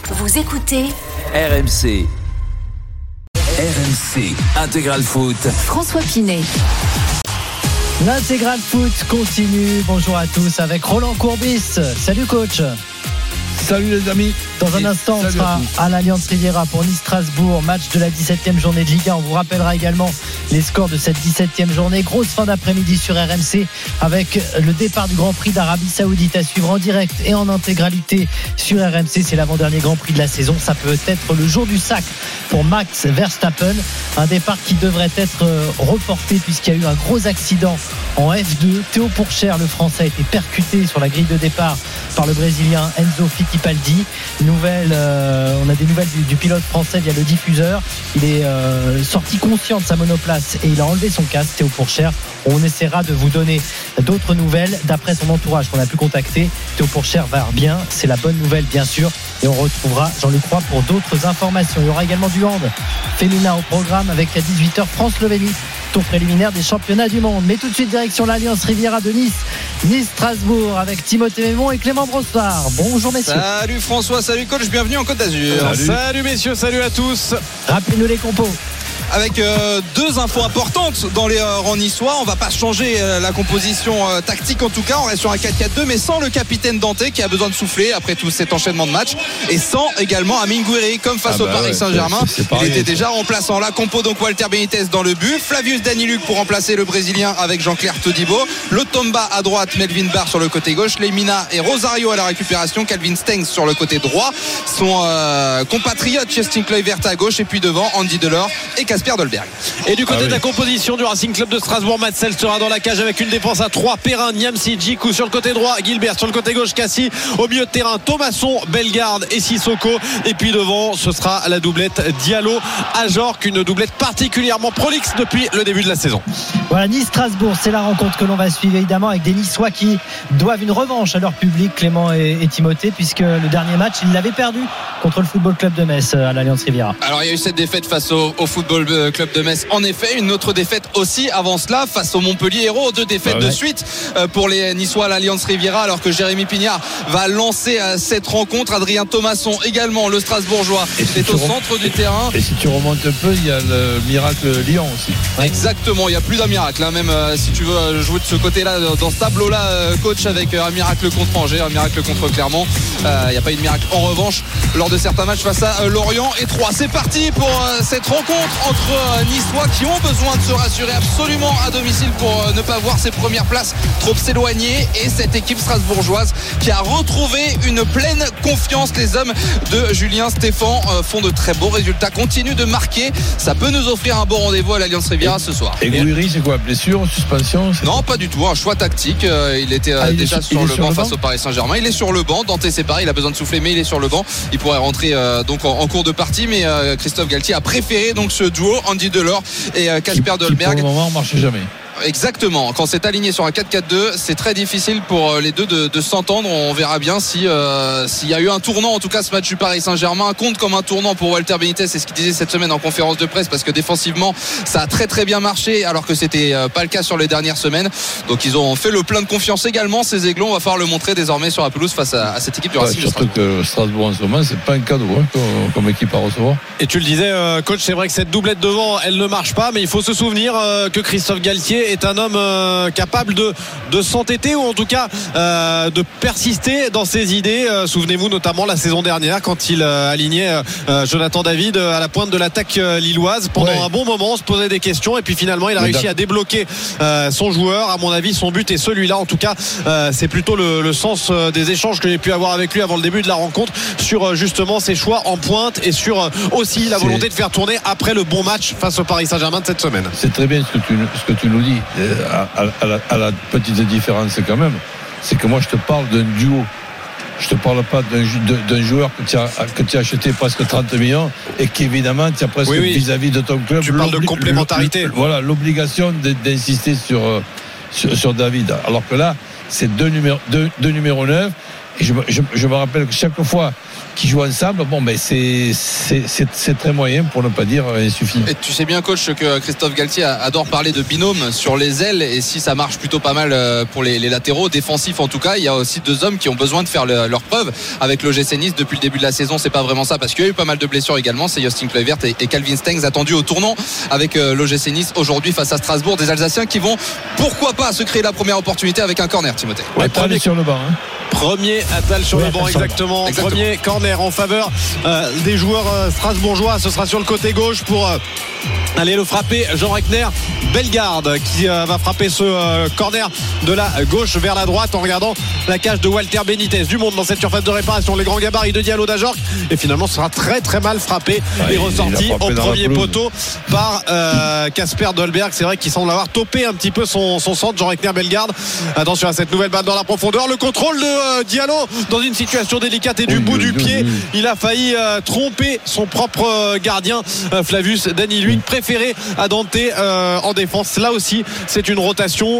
Vous écoutez RMC. RMC Intégral Foot. François Pinet. L'Intégral Foot continue. Bonjour à tous avec Roland Courbis. Salut coach. Salut les amis. Dans un instant, on sera à l'Allianz Riviera pour Nice-Strasbourg, match de la 17e journée de Ligue 1. On vous rappellera également les scores de cette 17e journée. Grosse fin d'après-midi sur RMC avec le départ du Grand Prix d'Arabie Saoudite à suivre en direct et en intégralité sur RMC. C'est l'avant-dernier Grand Prix de la saison. Ça peut être le jour du sac pour Max Verstappen. Un départ qui devrait être reporté puisqu'il y a eu un gros accident en F2. Théo Pourchaire, le Français, a été percuté sur la grille de départ par le Brésilien Enzo Fittipaldi. On a des nouvelles du pilote français via le diffuseur. Il est sorti conscient de sa monoplace et il a enlevé son casque, Théo Pourchaire. On essaiera de vous donner d'autres nouvelles d'après son entourage qu'on a pu contacter. Théo Pourchaire va bien, c'est la bonne nouvelle bien sûr. Et on retrouvera Jean-Luc Roy pour d'autres informations. Il y aura également du hand féminin au programme avec à 18h France-Slovénie, tour préliminaire des championnats du monde. Mais tout de suite direction l'Allianz Riviera de Nice, Nice-Strasbourg avec Timothée Mémon et Clément Brossard. Bonjour messieurs. Salut François, salut coach, bienvenue en Côte d'Azur. Salut messieurs, salut à tous. Rappelez-nous les compos. Avec deux infos importantes dans les rangs niçois. On va pas changer la composition tactique en tout cas. On reste sur un 4-4-2 mais sans le capitaine Danté qui a besoin de souffler après tout cet enchaînement de matchs. Et sans également Amine Gouiri comme face au Paris Saint-Germain. Il était déjà remplaçant. La compo donc Walter Benitez dans le but. Flavius Daniluk pour remplacer le Brésilien avec Jean-Claire Todibo. Lotomba à droite, Melvin Barr sur le côté gauche. Lemina et Rosario à la récupération. Calvin Stengs sur le côté droit. Son compatriote Justin Kluivert à gauche. Et puis devant Andy Delors et Casper Dolberg. Et du côté de la composition du Racing Club de Strasbourg, Matsel sera dans la cage avec une défense à 3. Perrin, Niamsi, Djikou sur le côté droit, Gilbert sur le côté gauche, Cassie au milieu de terrain, Thomasson, Bellegarde et Sissoko. Et puis devant, ce sera la doublette Diallo Ajorc, une doublette particulièrement prolixe depuis le début de la saison. Voilà, Nice-Strasbourg, c'est la rencontre que l'on va suivre évidemment avec des Niçois qui doivent une revanche à leur public, Clément et Timothée, puisque le dernier match, ils l'avaient perdu contre le Football Club de Metz à l'Allianz Riviera. Alors il y a eu cette défaite face au Football Club de Metz. En effet, une autre défaite aussi avant cela face au Montpellier Hérault. Deux défaites de suite pour les Niçois à l'Allianz Riviera, alors que Jérémy Pignard va lancer cette rencontre. Adrien Thomasson également, le Strasbourgeois, est au centre du terrain. Et si tu remontes un peu, il y a le miracle Lyon aussi. Exactement, il n'y a plus d'un miracle hein. Même si tu veux jouer de ce côté-là, dans ce tableau-là, coach, avec un miracle contre Angers, un miracle contre Clermont, il n'y a pas eu de miracle en revanche lors de certains matchs face à Lorient et Troyes. C'est parti pour cette rencontre entre Niçois qui ont besoin de se rassurer absolument à domicile pour ne pas voir ses premières places trop s'éloigner, et cette équipe strasbourgeoise qui a retrouvé une pleine confiance. Les hommes de Julien Stéphan font de très beaux résultats, continuent de marquer. Ça peut nous offrir un bon rendez-vous à l'Allianz Riviera ce soir. Et Gouiri, c'est quoi, blessure, suspension? Non, pas du tout, un choix tactique. Il était déjà sur le banc face au Paris Saint-Germain. Il est sur le banc. Danté c'est pareil, il a besoin de souffler mais il est sur le banc. Il pourrait rentrer donc en cours de partie, mais Christophe Galtier a préféré donc ce duo Andy Delors et Casper Dolberg. Pour le moment, on ne marche jamais. Exactement, quand c'est aligné sur un 4-4-2, c'est très difficile pour les deux de s'entendre. On verra bien s'il y a eu un tournant. En tout cas, ce match du Paris Saint-Germain compte comme un tournant pour Walter Benitez. C'est ce qu'il disait cette semaine en conférence de presse, parce que défensivement ça a très très bien marché, alors que c'était pas le cas sur les dernières semaines. Donc ils ont fait le plein de confiance également, ces Aiglons. On va falloir le montrer désormais sur la pelouse face à cette équipe du Racing. Surtout que Strasbourg en ce moment, c'est pas un cadeau comme équipe à recevoir. Et tu le disais coach, c'est vrai que cette doublette devant, elle ne marche pas, mais il faut se souvenir que Christophe Galtier est un homme capable de s'entêter, ou en tout cas de persister dans ses idées. Souvenez-vous notamment la saison dernière quand il alignait Jonathan David à la pointe de l'attaque lilloise pendant un bon moment. On se posait des questions et puis finalement il a réussi à débloquer son joueur. À mon avis, son but est celui-là. En tout cas, c'est plutôt le sens des échanges que j'ai pu avoir avec lui avant le début de la rencontre sur justement ses choix en pointe et sur aussi la volonté de faire tourner après le bon match face au Paris Saint-Germain de cette semaine. C'est très bien ce que tu nous dis. À la petite différence quand même, c'est que moi je te parle d'un duo. Je te parle pas d'un joueur que tu as acheté presque 30 millions et qu'évidemment tu as presque vis-à-vis de ton club. Tu parles de complémentarité. Voilà, l'obligation d'insister sur David. Alors que là, c'est deux numéros 9 Et je me rappelle que chaque fois qu'ils jouent ensemble, bon, mais c'est très moyen, pour ne pas dire insuffisant. Et tu sais bien, coach, que Christophe Galtier adore parler de binôme sur les ailes, et si ça marche plutôt pas mal pour les latéraux défensifs en tout cas, il y a aussi deux hommes qui ont besoin de faire leur preuve avec l'OGC Nice depuis le début de la saison. C'est pas vraiment ça, parce qu'il y a eu pas mal de blessures également. C'est Joachim Kluivert et Calvin Stengs attendus au tournant avec l'OGC Nice aujourd'hui face à Strasbourg, des Alsaciens qui vont pourquoi pas se créer la première opportunité avec un corner, Timothée. Ouais, premier sur le banc, hein. Premier Attal sur le banc, exactement. Premier corner en faveur des joueurs strasbourgeois. Ce sera sur le côté gauche pour aller le frapper Jean Reckner Bellegarde qui va frapper ce corner de la gauche vers la droite en regardant la cage de Walter Benitez. Du monde dans cette surface de réparation, les grands gabarits de Diallo d'Ajorc, et finalement ce sera très très mal frappé et ressorti au premier poteau par Casper Dolberg. C'est vrai qu'il semble avoir topé un petit peu son centre, Jean Reckner Bellegarde. Attention à cette nouvelle balle dans la profondeur, le contrôle de Diallo dans une situation délicate et du bout du pied il a failli tromper son propre gardien Flavius Daniluk, préféré à Dante en défense. Là aussi c'est une rotation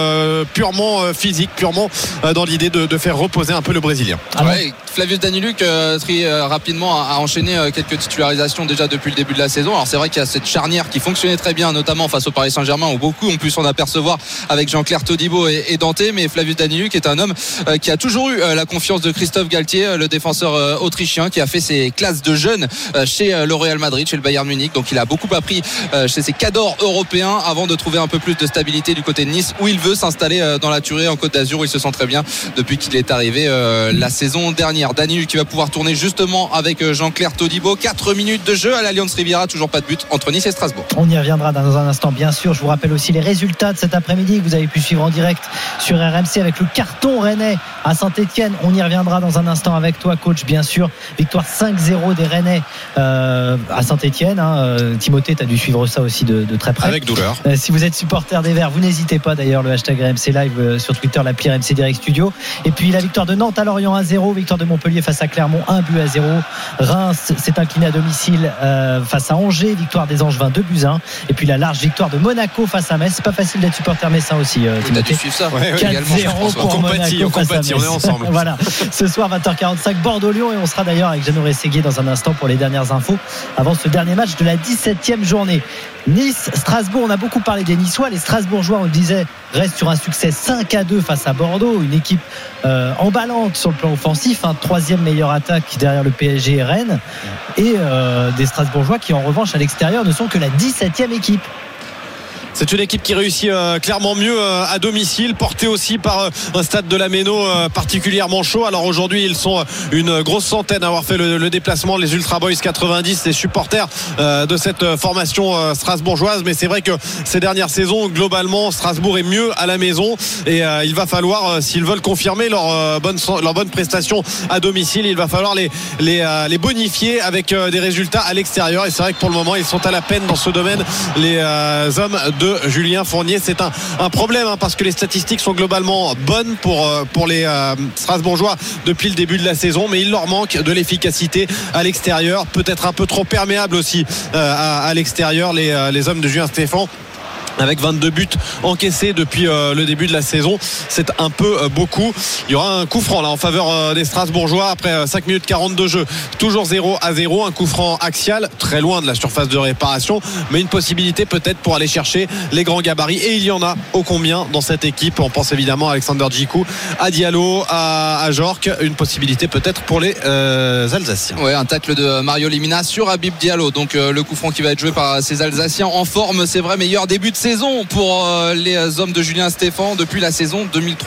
purement physique, purement dans l'idée de faire reposer un peu le Brésilien. Ouais, Flavius Daniluk très rapidement a enchaîné quelques titularisations déjà depuis le début de la saison. Alors c'est vrai qu'il y a cette charnière qui fonctionnait très bien, notamment face au Paris Saint-Germain, où beaucoup ont pu s'en apercevoir avec Jean-Claire Todibo et Dante, mais Flavius Daniluk est un homme qui a toujours eu la confiance de Christophe Galtier, le défenseur autrichien, qui a fait ses classes de jeunes chez le Real Madrid, chez le Bayern Munich. Donc il a beaucoup appris chez ses cadors européens avant de trouver un peu plus de stabilité du côté de Nice, où il veut s'installer dans la Turée en Côte d'Azur, où il se sent très bien depuis qu'il est arrivé la saison dernière. Daniluk qui va pouvoir tourner justement avec Jean-Claire Todibo. 4 minutes de jeu à l'Allianz Riviera, toujours pas de but entre Nice et Strasbourg. On y reviendra dans un instant, bien sûr. Je vous rappelle aussi les résultats de cet après-midi que vous avez pu suivre en direct sur RMC avec le carton rennais à Saint-Etienne. On y reviendra dans un instant avec toi, coach, bien sûr. Victoire 5-0 des Rennais à Saint-Etienne. Timothée, tu as dû suivre ça aussi de très près. Avec douleur. Si vous êtes supporter des Verts, vous n'hésitez pas, d'ailleurs, le hashtag RMC Live sur Twitter, l'appli RMC Direct Studio. Et puis la victoire de Nantes à Lorient 1-0, victoire de Montpellier face à Clermont 1-0. Reims s'est incliné à domicile face à Angers, victoire des Angevins 2-1. Et puis la large victoire de Monaco face à Metz. C'est pas facile d'être supporter messin aussi, Timothée. Tu as dû suivre ça. 4-0 pour Monaco face à Metz. On est ensemble. Voilà. Ce soir 20h45 Bordeaux-Lyon, et on sera d'ailleurs avec Jeannot Rességuier dans un instant pour les dernières infos avant ce dernier match de la 17e journée. Nice-Strasbourg, on a beaucoup parlé des Niçois. Les Strasbourgeois, on le disait, restent sur un succès 5-2 face à Bordeaux, une équipe emballante sur le plan offensif, troisième meilleure attaque derrière le PSG et Rennes, et des Strasbourgeois qui en revanche à l'extérieur ne sont que la 17e équipe. C'est une équipe qui réussit clairement mieux à domicile, portée aussi par un stade de la Méno particulièrement chaud. Alors aujourd'hui ils sont une grosse centaine à avoir fait le déplacement, les Ultra Boys 90, les supporters de cette formation strasbourgeoise. Mais c'est vrai que ces dernières saisons, globalement, Strasbourg est mieux à la maison, et il va falloir, s'ils veulent confirmer leur bonne prestation à domicile, il va falloir les bonifier avec des résultats à l'extérieur. Et c'est vrai que pour le moment ils sont à la peine dans ce domaine, les hommes de Julien Fournier. C'est un problème, parce que les statistiques sont globalement bonnes pour les Strasbourgeois depuis le début de la saison, mais il leur manque de l'efficacité à l'extérieur, peut-être un peu trop perméable aussi à l'extérieur, les hommes de Julien Stéphan. Avec 22 buts encaissés depuis le début de la saison, c'est un peu beaucoup. Il y aura un coup franc là en faveur des Strasbourgeois après 5 minutes 40 de jeu, toujours 0-0, un coup franc axial très loin de la surface de réparation, mais une possibilité peut-être pour aller chercher les grands gabarits, et il y en a ô combien dans cette équipe. On pense évidemment à Alexander Djikou, à Diallo, à Jork, une possibilité peut-être pour les Alsaciens. Ouais, un tacle de Mario Limina sur Habib Diallo, donc le coup franc qui va être joué par ces Alsaciens en forme, c'est vrai, meilleur début de saison pour les hommes de Julien Stéphan depuis la saison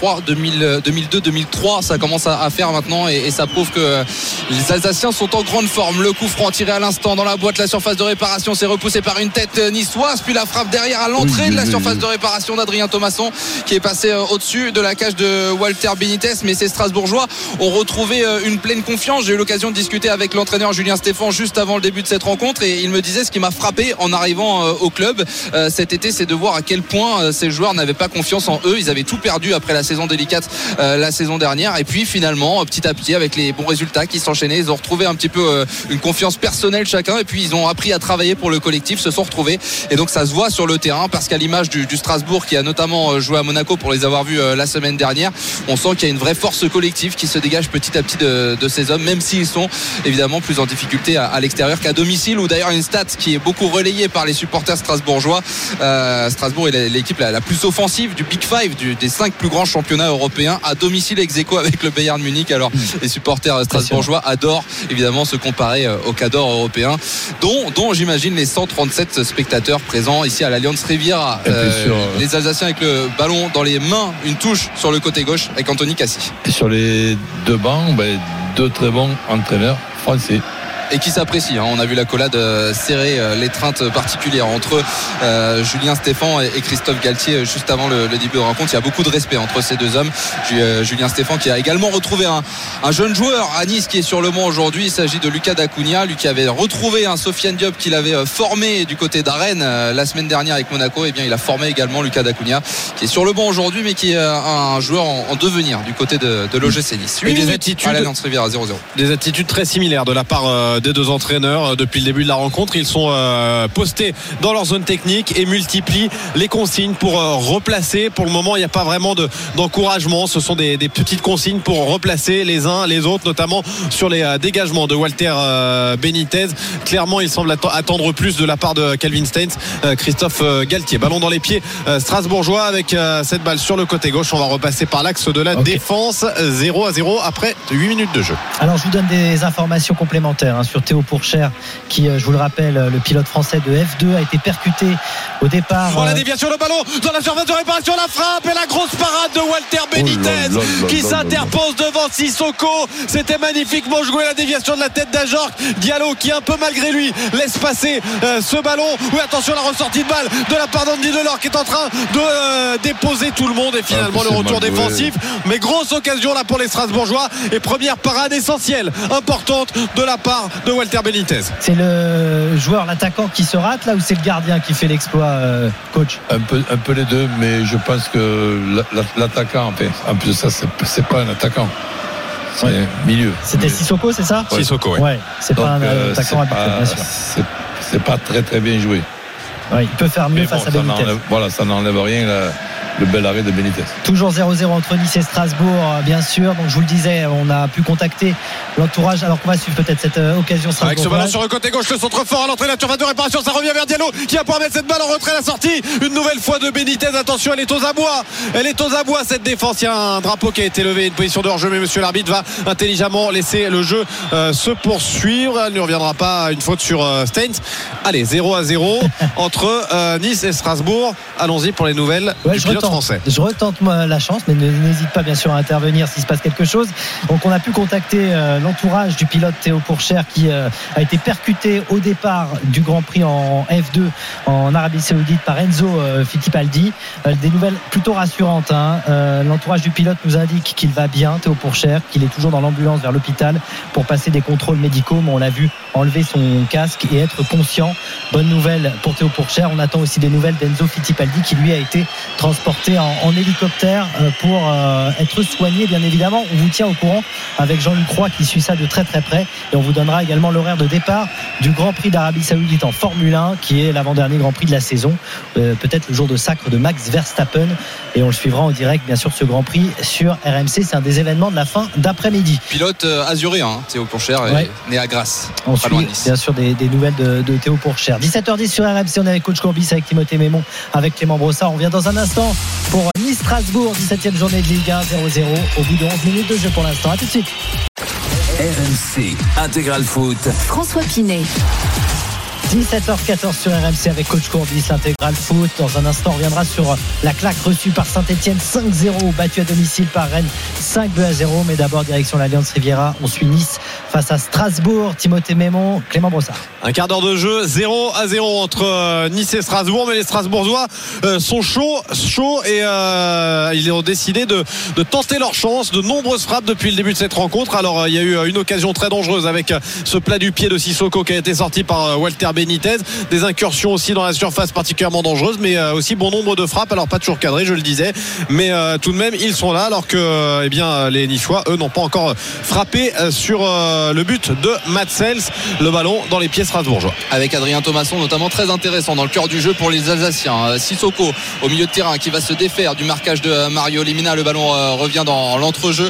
2002-2003. Ça commence à faire maintenant, et ça prouve que les Alsaciens sont en grande forme. Le coup franc tiré à l'instant dans la boîte, la surface de réparation, c'est repoussé par une tête niçoise, puis la frappe derrière à l'entrée de la surface de réparation d'Adrien Thomasson, qui est passé au-dessus de la cage de Walter Benitez. Mais ces Strasbourgeois ont retrouvé une pleine confiance. J'ai eu l'occasion de discuter avec l'entraîneur Julien Stéphan juste avant le début de cette rencontre, et il me disait ce qui m'a frappé en arrivant au club cet été, c'est c'est de voir à quel point ces joueurs n'avaient pas confiance en eux. Ils avaient tout perdu après la saison délicate la saison dernière, et puis finalement petit à petit avec les bons résultats qui s'enchaînaient, ils ont retrouvé un petit peu une confiance personnelle chacun, et puis ils ont appris à travailler pour le collectif, se sont retrouvés, et donc ça se voit sur le terrain, parce qu'à l'image du Strasbourg qui a notamment joué à Monaco pour les avoir vus la semaine dernière, on sent qu'il y a une vraie force collective qui se dégage petit à petit de ces hommes, même s'ils sont évidemment plus en difficulté à l'extérieur qu'à domicile, ou d'ailleurs une stat qui est beaucoup relayée par les supporters strasbourgeois. Strasbourg est l'équipe la plus offensive du Big Five, des 5 plus grands championnats européens, à domicile ex-aequo avec le Bayern Munich. Alors les supporters strasbourgeois adorent évidemment se comparer au cadre européen, dont j'imagine les 137 spectateurs présents ici à l'Allianz Riviera. Les Alsaciens avec le ballon dans les mains, une touche sur le côté gauche avec Anthony Cassi. Et sur les deux bancs, 2 très bons entraîneurs français. Et qui s'apprécie, hein. On a vu l'accolade serrer l'étreinte particulière entre Julien Stéphan et Christophe Galtier juste avant le début de rencontre. Il y a beaucoup de respect entre ces deux hommes. Julien Stéphan qui a également retrouvé un jeune joueur à Nice qui est sur le banc aujourd'hui. Il s'agit de Lucas Dacunia, lui qui avait retrouvé un Sofiane Diop qu'il avait formé du côté d'Arène la semaine dernière avec Monaco. Et bien il a formé également Lucas Dacunia qui est sur le banc aujourd'hui, mais qui est un joueur en devenir du côté de l'OGC Nice. 8 des attitudes à l'Allianz Riviera 0-0. Des attitudes très similaires de la part des deux entraîneurs depuis le début de la rencontre. Ils sont postés dans leur zone technique et multiplient les consignes pour replacer. Pour le moment, il n'y a pas vraiment d'encouragement. Ce sont des petites consignes pour replacer les uns les autres, notamment sur les dégagements de Walter Benitez. Clairement, il semble attendre plus de la part de Calvin Stengs. Christophe Galtier, ballon dans les pieds strasbourgeois avec cette balle sur le côté gauche. On va repasser par l'axe de la défense. 0-0 après 8 minutes de jeu. Alors je vous donne des informations complémentaires sur Théo Pourchère qui, je vous le rappelle, le pilote français de F2 a été percuté au départ. La déviation, le ballon dans la surface de réparation, la frappe et la grosse parade de Walter Benitez qui s'interpose devant Sissoko. C'était magnifiquement joué, la déviation de la tête d'Ajorc. Diallo qui un peu malgré lui laisse passer ce ballon. Oui, attention, la ressortie de balle de la part d'Andy Delors qui est en train de déposer tout le monde, et finalement le retour défensif. Mais grosse occasion là pour les Strasbourgeois, et première parade essentielle, importante de la part de Walter Benitez. C'est le joueur, l'attaquant qui se rate là, ou c'est le gardien qui fait l'exploit, coach? Un peu les deux, mais je pense que l'attaquant, en plus de ça, c'est pas un attaquant, c'est milieu. C'était Sissoko, c'est ça? Sissoko, ouais. C'est donc, pas un attaquant habituel, bien sûr. C'est pas très très bien joué. Ouais, il peut faire mieux face à Benitez. Ça n'enlève rien le bel arrêt de Benitez. Toujours 0-0 entre Nice et Strasbourg, bien sûr. Donc je vous le disais, on a pu contacter l'entourage, alors qu'on va suivre peut-être cette occasion Strasbourg. Avec ce ballon sur le côté gauche, le centre fort à l'entrée de la surface de réparation, ça revient vers Diallo qui va pouvoir mettre cette balle en retrait, la sortie une nouvelle fois de Benitez. Attention, elle est aux abois cette défense. Il y a un drapeau qui a été levé, une position de hors-jeu, mais monsieur l'arbitre va intelligemment laisser le jeu se poursuivre. Il ne reviendra pas une faute sur Stengs. Allez, 0-0 entre Nice et Strasbourg. Allons-y pour les nouvelles du pilote français. Je retente moi la chance, mais n'hésite pas bien sûr à intervenir s'il se passe quelque chose. Donc on a pu contacter l'entourage du pilote Théo Pourchère qui a été percuté au départ du Grand Prix en F2 en Arabie Saoudite par Enzo Fittipaldi. Des nouvelles plutôt rassurantes. L'entourage du pilote nous indique qu'il va bien, Théo Pourchère, qu'il est toujours dans l'ambulance vers l'hôpital pour passer des contrôles médicaux, mais on l'a vu enlever son casque et être conscient. Bonne nouvelle pour Théo Pourchère. On attend aussi des nouvelles d'Enzo Fittipaldi qui lui a été transporté en hélicoptère pour être soigné, bien évidemment. On vous tient au courant avec Jean-Luc Roy qui suit ça de très très près, et on vous donnera également l'horaire de départ du Grand Prix d'Arabie Saoudite en Formule 1 qui est l'avant-dernier Grand Prix de la saison, peut-être le jour de sacre de Max Verstappen, et on le suivra en direct bien sûr ce Grand Prix sur RMC. C'est un des événements de la fin d'après-midi. Pilote azuréen, Théo Pourchère, né à Grasse, on suit bien sûr des nouvelles de Théo Pourchère. 17h10 sur RMC, on est avec coach Courbis, avec Timothée Mémon, avec Clément Brossard. On revient dans un instant pour Nice-Strasbourg, 17e journée de Ligue 1, 0-0 au bout de 11 minutes de jeu pour l'instant. A tout de suite. RMC Intégral Foot. François Pinet. 17h14 sur RMC avec coach Courbis, Intégral Foot. Dans un instant, on reviendra sur la claque reçue par Saint-Etienne 5-0, battu à domicile par Rennes 5-0. Mais d'abord, direction l'Allianz Riviera. On suit Nice face à Strasbourg. Timothée Mémon, Clément Brossard. Un quart d'heure de jeu, 0-0 entre Nice et Strasbourg. Mais les Strasbourgeois sont chauds et ils ont décidé de tenter leur chance. De nombreuses frappes depuis le début de cette rencontre. Alors, il y a eu une occasion très dangereuse avec ce plat du pied de Sissoko qui a été sorti par Walter Benitez. Des incursions aussi dans la surface particulièrement dangereuses, mais aussi bon nombre de frappes. Alors pas toujours cadrées, je le disais, mais tout de même ils sont là, alors que les Niçois eux n'ont pas encore frappé sur le but de Matsels. Le ballon dans les pieds strasbourgeois. Avec Adrien Thomasson notamment, très intéressant dans le cœur du jeu pour les Alsaciens. Sissoko au milieu de terrain qui va se défaire du marquage de Mario Lemina. Le ballon revient dans l'entrejeu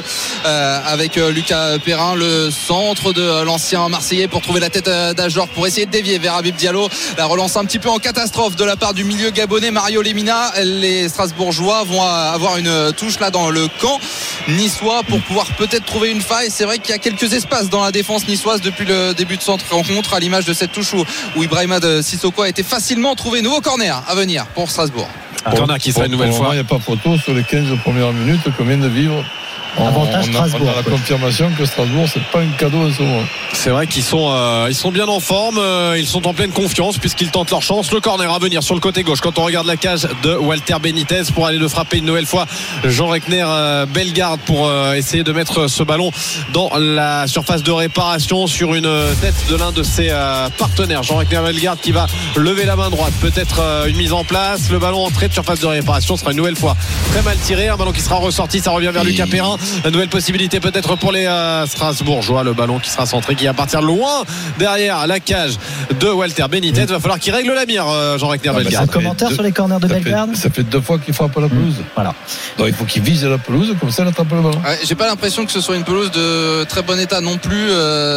avec Lucas Perrin, le centre de l'ancien Marseillais pour trouver la tête d'Ajor, pour essayer de dévier vers Habib Diallo. La relance un petit peu en catastrophe de la part du milieu gabonais Mario Lemina. Les Strasbourgeois vont avoir une touche là dans le camp niçois pour pouvoir peut-être trouver une faille. C'est vrai qu'il y a quelques espaces dans la défense niçoise depuis le début de cette rencontre, à l'image de cette touche où Ibrahima Sissoko a été facilement trouvé. Nouveau corner à venir pour Strasbourg. Corner qui serait une nouvelle fois. Il n'y a pas photo sur les 15 premières minutes qu'on vient de vivre. Avantage Strasbourg. On a la confirmation que Strasbourg, c'est pas un cadeau en ce moment. C'est vrai qu'ils sont bien en forme, ils sont en pleine confiance puisqu'ils tentent leur chance. Le corner à venir sur le côté gauche quand on regarde la cage de Walter Benitez pour aller le frapper une nouvelle fois. Jean Reckner Bellegarde pour essayer de mettre ce ballon dans la surface de réparation sur une tête de l'un de ses partenaires. Jean Reckner Bellegarde qui va lever la main droite, peut-être une mise en place. Le ballon entrée de surface de réparation sera une nouvelle fois très mal tiré, un ballon qui sera ressorti, ça revient vers Lucas Perrin. La nouvelle possibilité peut-être pour les Strasbourgeois. Le ballon qui sera centré, qui va partir loin derrière la cage de Walter Benitez. Il va falloir qu'il règle la mire, Jean Reckner Bellegarde. Un commentaire sur les corners de Bellegarde. Ça fait 2 fois qu'il frappe à la pelouse. Voilà. Donc il faut qu'il vise la pelouse, comme ça il attrape le ballon. Ouais, j'ai pas l'impression que ce soit une pelouse de très bon état non plus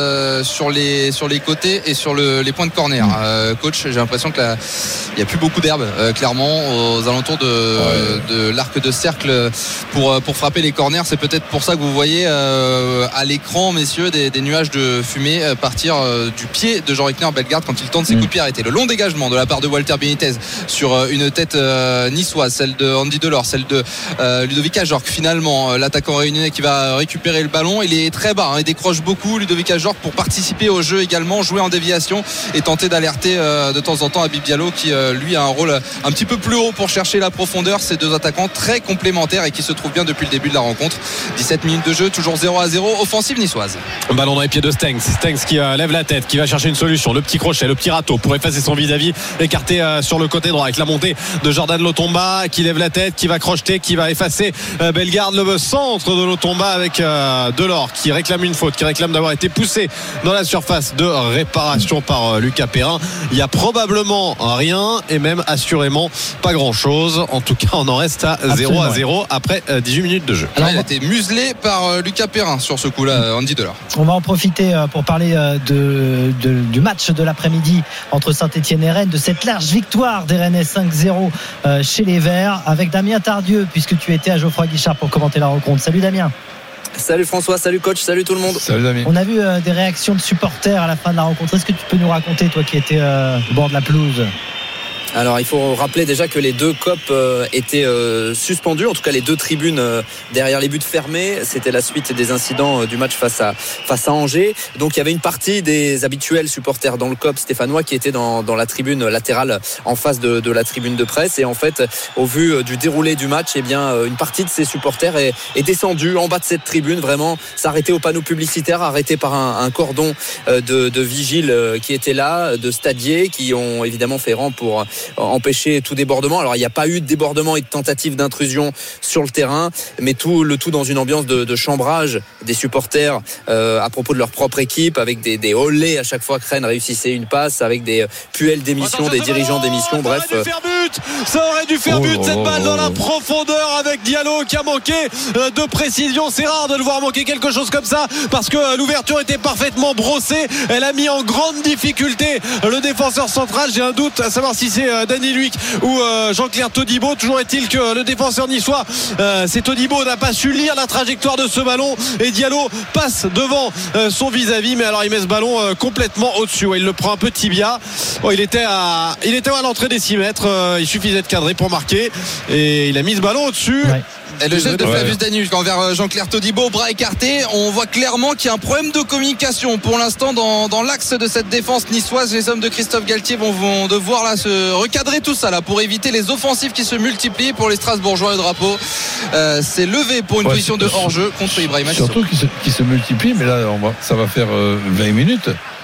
sur les côtés et sur les points de corner. Coach, j'ai l'impression qu'il n'y a plus beaucoup d'herbe clairement aux alentours de l'arc de cercle pour frapper les corners. C'est peut-être pour ça que vous voyez à l'écran, messieurs, des nuages de fumée partir du pied de Jean Reckner Bellegarde quand il tente ses coups de pied arrêtés. Le long dégagement de la part de Walter Benitez sur une tête niçoise, celle de Andy Delors, celle de Ludovic Ajorc. Finalement, l'attaquant réunionnais qui va récupérer le ballon. Il est très bas, il décroche beaucoup, Ludovic Ajorc, pour participer au jeu également, jouer en déviation et tenter d'alerter de temps en temps Habib Diallo qui lui a un rôle un petit peu plus haut pour chercher la profondeur. Ces deux attaquants très complémentaires et qui se trouvent bien depuis le début de la rencontre. 17 minutes de jeu, toujours 0-0, offensive niçoise. Ballon dans les pieds de Stengs qui lève la tête, qui va chercher une solution, le petit crochet, le petit râteau pour effacer son vis-à-vis, écarté sur le côté droit avec la montée de Jordan Lotomba qui lève la tête, qui va crocheter, qui va effacer Bellegarde. Le centre de Lotomba avec Delors qui réclame une faute, qui réclame d'avoir été poussé dans la surface de réparation par Lucas Perrin. Il y a probablement rien et même assurément pas grand chose. En tout cas on en reste à 0-0 après 18 minutes de jeu. Alors, il a été muselé par Lucas Perrin sur ce coup-là, Andy Delors. On va en profiter pour parler du match de l'après-midi entre Saint-Etienne et Rennes, de cette large victoire des Rennais 5-0 chez les Verts, avec Damien Tardieu, puisque tu étais à Geoffroy Guichard pour commenter la rencontre. Salut Damien. Salut François, salut coach, salut tout le monde. Salut Damien. On a vu des réactions de supporters à la fin de la rencontre. Est-ce que tu peux nous raconter, toi qui étais au bord de la pelouse? Alors il faut rappeler déjà que les deux copes étaient suspendus, en tout cas les deux tribunes derrière les buts fermés. C'était la suite des incidents du match face à Angers. Donc il y avait une partie des habituels supporters dans le COP stéphanois qui étaient dans la tribune latérale en face de la tribune de presse. Et en fait, au vu du déroulé du match, eh bien une partie de ces supporters est descendue en bas de cette tribune, vraiment s'arrêter au panneau publicitaire, arrêté par un cordon de vigiles qui étaient là, de stadiers qui ont évidemment fait rang pour empêcher tout débordement. Alors il n'y a pas eu de débordement et de tentative d'intrusion sur le terrain, mais le tout dans une ambiance de chambrage des supporters à propos de leur propre équipe, avec des olés à chaque fois que Rennes réussissait une passe, avec des puels d'émission, des dirigeants d'émission. Bref, ça aurait dû faire but cette balle dans la profondeur avec Diallo qui a manqué de précision. C'est rare de le voir manquer quelque chose comme ça parce que l'ouverture était parfaitement brossée. Elle a mis en grande difficulté le défenseur central. J'ai un doute à savoir si c'est Danny Luick ou Jean-Claire Todibo. Toujours est-il que le défenseur niçois, c'est Todibo, n'a pas su lire la trajectoire de ce ballon et Diallo passe devant son vis-à-vis, mais alors il met ce ballon complètement au-dessus. Il le prend un peu tibia. Il était à l'entrée des 6 mètres. Il suffisait de cadrer pour marquer et il a mis ce ballon au-dessus. Ouais. Et le geste de Flavius Danuc envers Jean-Claire Todibo, bras écarté, on voit clairement qu'il y a un problème de communication pour l'instant dans l'axe de cette défense niçoise. Les hommes de Christophe Galtier vont devoir là se recadrer tout ça là pour éviter les offensives qui se multiplient pour les Strasbourgeois. Le drapeau c'est levé pour une position de hors-jeu contre Ibrahima Sissoko. Surtout qui se multiplie, mais là ça va faire 20 minutes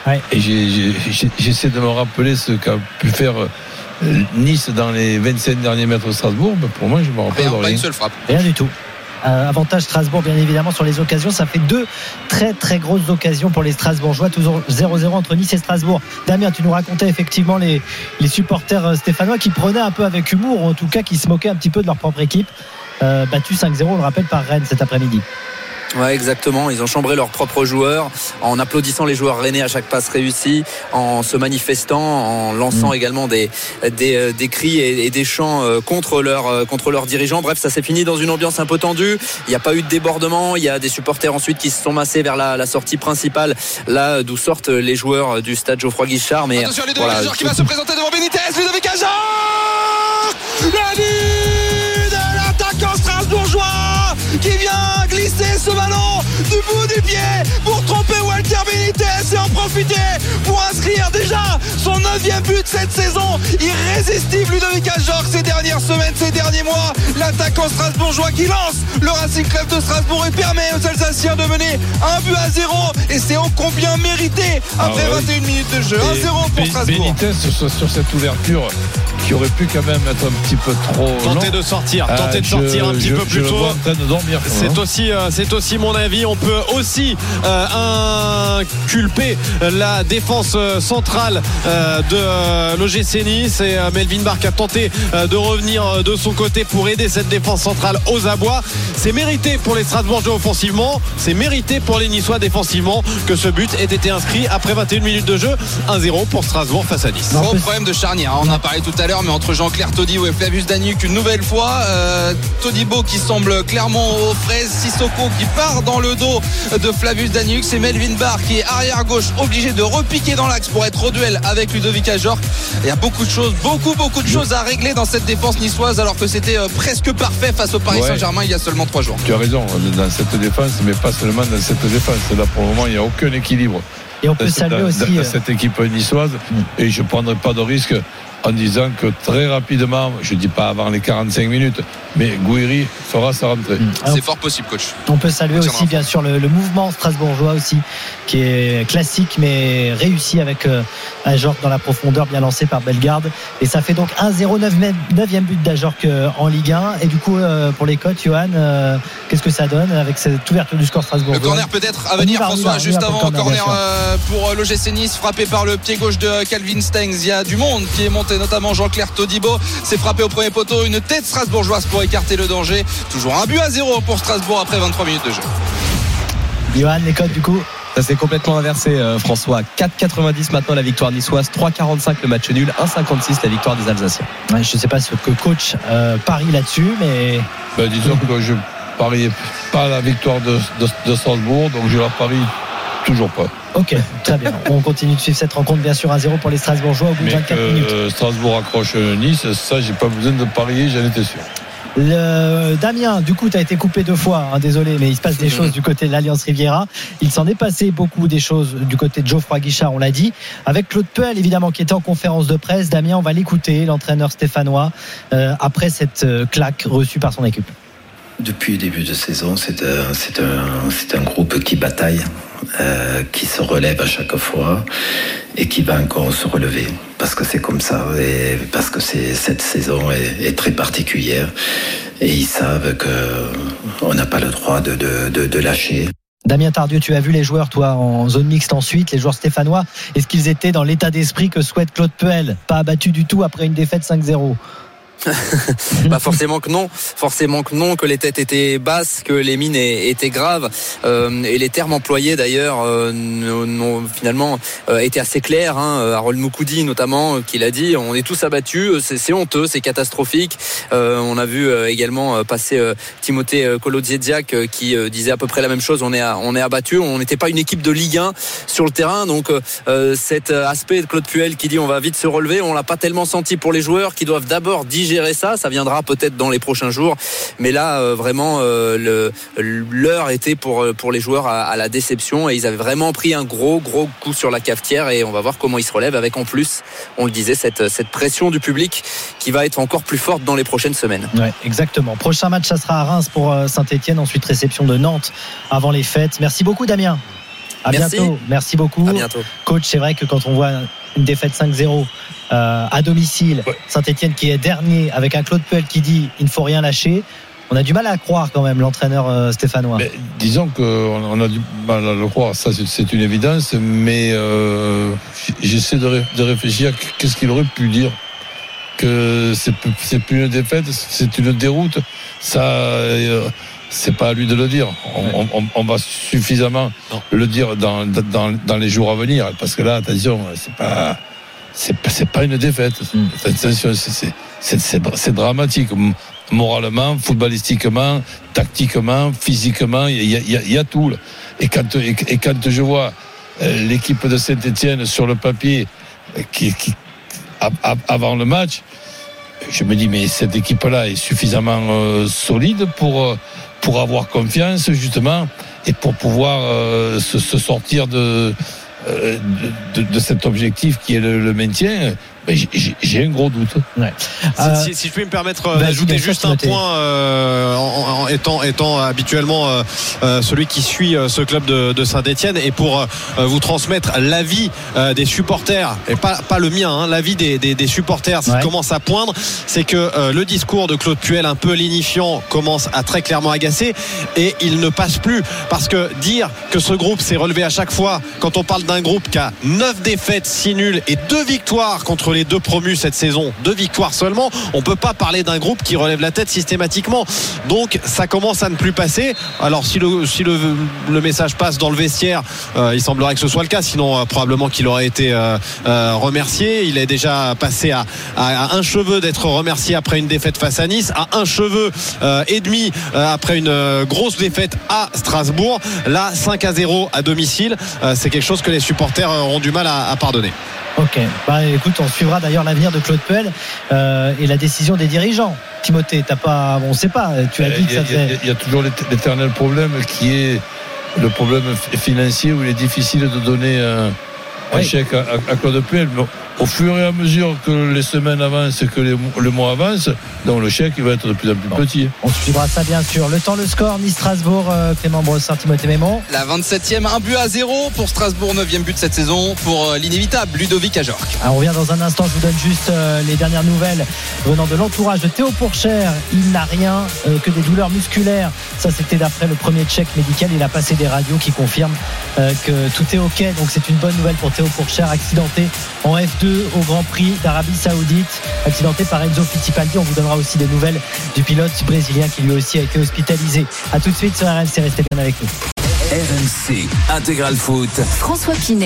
Ouais. Et j'essaie de me rappeler ce qu'a pu faire Nice dans les 25 derniers mètres de Strasbourg. Ben pour moi, je me rappelle Pas une seule frappe. Rien du tout. Avantage Strasbourg bien évidemment sur les occasions. Ça fait 2 très très grosses occasions pour les Strasbourgeois. Toujours 0-0 entre Nice et Strasbourg. Damien, tu nous racontais effectivement les supporters stéphanois qui prenaient un peu avec humour, ou en tout cas qui se moquaient un petit peu de leur propre équipe, battu 5-0, on le rappelle, par Rennes cet après-midi. Ouais, exactement. Ils ont chambré leurs propres joueurs en applaudissant les joueurs rennais à chaque passe réussie, en se manifestant, en lançant également des cris et des chants contre leurs dirigeants. Bref, ça s'est fini dans une ambiance un peu tendue. Il n'y a pas eu de débordement. Il y a des supporters ensuite qui se sont massés vers la sortie principale, là d'où sortent les joueurs du stade Geoffroy Guichard. Mais attention, Ludovic Ajor qui va se présenter devant Benitez. Ludovic Ajor, la but de l'attaquant strasbourgeois qui vient glisser ce ballon du bout du pied pour tromper Walter Benitez et en profiter pour inscrire déjà son 9e but cette saison. Irrésistible Ludovic Ajor ces dernières semaines, ces derniers mois. L'attaquant strasbourgeois qui lance le Racing Club de Strasbourg et permet aux Alsaciens de mener 1-0 et c'est ô combien mérité après 21 minutes de jeu. 1-0 pour Strasbourg. Benitez sur cette ouverture qui aurait pu quand même être un petit peu trop tenter de sortir un petit peu plus tôt. En train de dormir, c'est aussi mon avis. On peut aussi inculper la défense centrale de l'OGC Nice, et Melvin Barr a tenté de revenir de son côté pour aider cette défense centrale aux abois. C'est mérité pour les Strasbourgeois offensivement, c'est mérité pour les Niçois défensivement que ce but ait été inscrit après 21 minutes de jeu. 1-0 pour Strasbourg face à Nice. Gros problème de charnière, on en a parlé tout à l'heure, mais entre Jean-Claire Todibo et Flavius Danuc une nouvelle fois, Todibo qui semble clairement aux fraises, Sissoko qui part dans le dos de Flavius Danuc, c'est Melvin Barr qui est arrière gauche obligé de repiquer dans l'axe pour être au duel avec Ludovic Ajor. Il y a beaucoup de choses, beaucoup de choses à régler dans cette défense niçoise, alors que c'était presque parfait face au Paris Saint-Germain il y a seulement 3 jours. Tu as raison dans cette défense, mais pas seulement dans cette défense. Là pour le moment il n'y a aucun équilibre. Et on peut saluer aussi cette équipe niçoise, et je ne prendrai pas de risque en disant que très rapidement, je ne dis pas avant les 45 minutes, mais Gouiri fera sa rentrée. C'est fort possible, coach. On peut saluer aussi bien sûr le mouvement strasbourgeois aussi, qui est classique mais réussi avec Ajorc dans la profondeur, bien lancé par Bellegarde, et ça fait donc 1-0, 9e but d'Ajorc en Ligue 1. Et du coup pour les cotes, Johan, qu'est-ce que ça donne avec cette ouverture du score strasbourgeois? Le corner peut-être à venir, François, juste avant. Corner pour l'OGC Nice, frappé par le pied gauche de Calvin Stengs. Il y a du monde qui est monté, notamment Jean-Claire Todibo. C'est frappé au premier poteau, une tête strasbourgeoise pour écarter le danger. Toujours 1-0 pour Strasbourg après 23 minutes de jeu. Johan, les cotes du coup? Ça s'est complètement inversé, François. 4,90 maintenant la victoire niçoise, 3,45 le match nul, 1,56 la victoire des Alsaciens. Ouais, je ne sais pas ce que coach parie là-dessus, mais disons que je pariais pas la victoire de Strasbourg, donc je la parie toujours pas. Ok, très bien. On continue de suivre cette rencontre, bien sûr, 1-0 pour les Strasbourgeois au bout de 24 minutes. Strasbourg accroche Nice, ça j'ai pas besoin de parier, j'en étais sûr. Damien, du coup tu as été coupé 2 fois, désolé, mais il se passe des choses du côté de l'Alliance Riviera. Il s'en est passé beaucoup des choses du côté de Geoffroy Guichard, on l'a dit, avec Claude Puel évidemment qui était en conférence de presse. Damien, on va l'écouter, l'entraîneur stéphanois, après cette claque reçue par son équipe. Depuis le début de saison, c'est un groupe qui bataille, qui se relève à chaque fois et qui va encore se relever, parce que c'est comme ça, et parce que cette saison est très particulière, et ils savent qu'on n'a pas le droit de lâcher. Damien Tardieu, tu as vu les joueurs, toi, en zone mixte ensuite, les joueurs stéphanois. Est-ce qu'ils étaient dans l'état d'esprit que souhaite Claude Puel, pas abattu du tout après une défaite 5-0? Forcément que non, que les têtes étaient basses, que les mines étaient graves, et les termes employés d'ailleurs n'ont finalement été assez clairs, Harold Moukoudi notamment qui l'a dit, on est tous abattus, c'est honteux, c'est catastrophique. On a vu également passer Timothée Kolodziejczak qui disait à peu près la même chose, on est abattus, on n'était pas une équipe de Ligue 1 sur le terrain, donc cet aspect de Claude Puel qui dit on va vite se relever, on l'a pas tellement senti pour les joueurs qui doivent d'abord digérer ça viendra peut-être dans les prochains jours, mais là vraiment l'heure était pour les joueurs à la déception, et ils avaient vraiment pris un gros coup sur la cafetière, et on va voir comment ils se relèvent avec, en plus, on le disait, cette pression du public qui va être encore plus forte dans les prochaines semaines. Ouais, exactement. Prochain match, ça sera à Reims pour Saint-Etienne, ensuite réception de Nantes avant les fêtes. Merci beaucoup Damien. À bientôt. Merci beaucoup. À bientôt. Coach, c'est vrai que quand on voit une défaite 5-0 à domicile, Saint-Etienne qui est dernier, avec un Claude Puel qui dit il ne faut rien lâcher, on a du mal à croire quand même, l'entraîneur stéphanois. Mais disons qu'on a du mal à le croire, ça c'est une évidence, mais j'essaie de réfléchir à qu'est-ce qu'il aurait pu dire. Que c'est plus une défaite, c'est une déroute, ça c'est pas à lui de le dire. On va suffisamment le dire dans les jours à venir, parce que là, attention, c'est pas une défaite. Attention, c'est dramatique. Moralement, footballistiquement, tactiquement, physiquement, il y a tout. Et quand je vois l'équipe de Saint-Etienne sur le papier qui avant le match, je me dis mais cette équipe-là est suffisamment solide pour avoir confiance justement et pour pouvoir se sortir de cet objectif qui est le maintien. Ben, j'ai un gros doute. Ouais. Si je puis me permettre d'ajouter juste un point, en étant habituellement celui qui suit ce club de Saint-Etienne, et pour vous transmettre l'avis des supporters, et pas le mien, l'avis des supporters qui commence à poindre, c'est que le discours de Claude Puel un peu lénifiant commence à très clairement agacer, et il ne passe plus, parce que dire que ce groupe s'est relevé à chaque fois, quand on parle d'un groupe qui a 9 défaites, 6 nuls et 2 victoires contre les 2 promus cette saison, 2 victoires seulement, on peut pas parler d'un groupe qui relève la tête systématiquement. Donc ça commence à ne plus passer. Alors si le message passe dans le vestiaire, il semblerait que ce soit le cas, sinon probablement qu'il aurait été remercié. Il est déjà passé à un cheveu d'être remercié après une défaite face à Nice, à un cheveu et demi après une grosse défaite à Strasbourg. Là, 5-0 à domicile, c'est quelque chose que les supporters auront du mal à pardonner. Ok, écoute, on suivra d'ailleurs l'avenir de Claude Puel et la décision des dirigeants. Timothée, on ne sait pas, tu as dit que ça faisait... Il y a toujours l'éternel problème qui est le problème financier, où il est difficile de donner un chèque à Claude Puel. Mais au fur et à mesure que les semaines avancent, que le mois avance, donc le chèque il va être de plus en plus petit. On suivra ça bien sûr. Le temps, le score, Nice-Strasbourg, Clément Brossard, Timothée Mémon. La 27e, 1-0 pour Strasbourg, 9e but de cette saison pour l'inévitable Ludovic Ajorc. Alors on revient dans un instant, je vous donne juste les dernières nouvelles venant de l'entourage de Théo Pourchère. Il n'a rien que des douleurs musculaires. Ça c'était d'après le premier check médical. Il a passé des radios qui confirment que tout est ok. Donc c'est une bonne nouvelle pour Théo Pourchère, accidenté en F2 au Grand Prix d'Arabie Saoudite, accidenté par Enzo Fittipaldi. On vous donnera aussi des nouvelles du pilote brésilien qui lui aussi a été hospitalisé. A tout de suite sur RMC, restez bien avec nous. RMC Intégral Foot, François Pinet.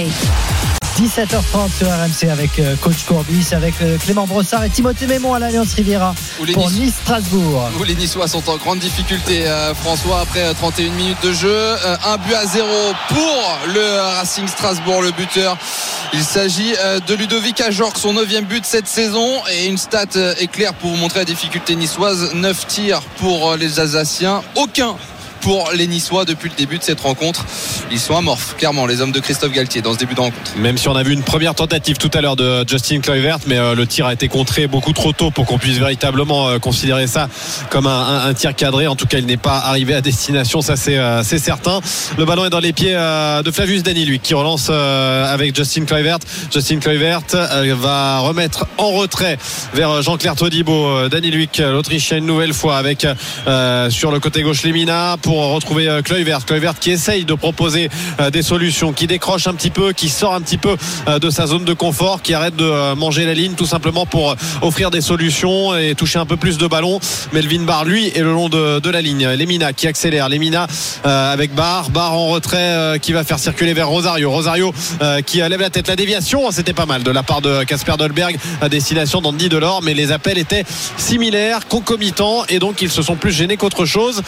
17h30 sur RMC avec coach Courbis, avec Clément Brossard et Timothée Mémon à l'Alliance Riviera pour Nice-Strasbourg. Où les Niçois sont en grande difficulté, François, après 31 minutes de jeu. 1-0 pour le Racing Strasbourg, le buteur. Il s'agit de Ludovic Ajorc, son 9e but cette saison. Et une stat éclair pour vous montrer la difficulté niçoise. 9 tirs pour les Alsaciens, aucun pour les Niçois depuis le début de cette rencontre. Ils sont amorphes, clairement, les hommes de Christophe Galtier dans ce début de rencontre. Même si on a vu une première tentative tout à l'heure de Justin Kluivert, mais le tir a été contré beaucoup trop tôt pour qu'on puisse véritablement considérer ça comme un tir cadré. En tout cas, il n'est pas arrivé à destination, ça c'est certain. Le ballon est dans les pieds de Flavius Dany, lui, qui relance avec Justin Kluivert. Justin Kluivert va remettre en retrait vers Jean-Claire Todibo. Dany Luick, l'Autrichien, une nouvelle fois avec sur le côté gauche Lemina pour retrouver Kluivert qui essaye de proposer des solutions, qui décroche un petit peu, qui sort un petit peu de sa zone de confort, qui arrête de manger la ligne tout simplement pour offrir des solutions et toucher un peu plus de ballons. Melvin Barr, lui, est le long de la ligne. Lemina qui accélère, Lemina avec Barr en retrait qui va faire circuler vers Rosario qui lève la tête. La déviation, c'était pas mal de la part de Casper Dolberg à destination d'Andy Delors, mais les appels étaient similaires, concomitants, et donc ils se sont plus gênés qu'autre chose.